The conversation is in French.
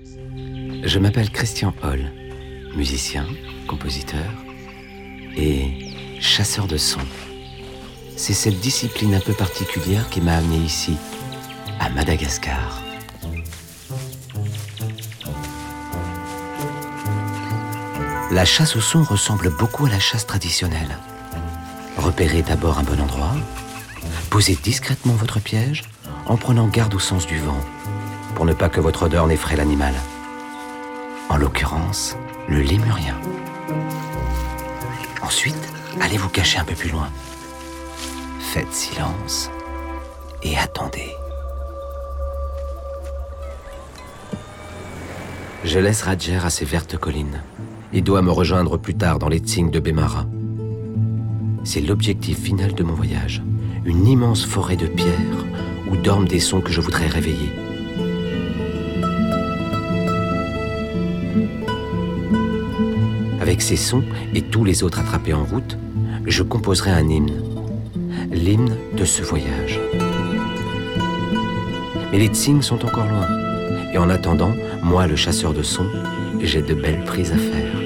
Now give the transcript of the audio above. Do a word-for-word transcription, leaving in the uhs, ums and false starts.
Je m'appelle Christian Hall, musicien, compositeur et chasseur de sons. C'est cette discipline un peu particulière qui m'a amené ici, à Madagascar. La chasse au son ressemble beaucoup à la chasse traditionnelle. Repérez d'abord un bon endroit, posez discrètement votre piège en prenant garde au sens du vent, pour ne pas que votre odeur n'effraie l'animal. En l'occurrence, le lémurien. Ensuite, allez vous cacher un peu plus loin. Faites silence et attendez. Je laisse Radjer à ces vertes collines. Il doit me rejoindre plus tard dans les Tsing de Bemara. C'est l'objectif final de mon voyage. Une immense forêt de pierres où dorment des sons que je voudrais réveiller. Avec ces sons et tous les autres attrapés en route, je composerai un hymne. L'hymne de ce voyage. Mais les Tsing sont encore loin. Et en attendant, moi, le chasseur de sons, j'ai de belles prises à faire.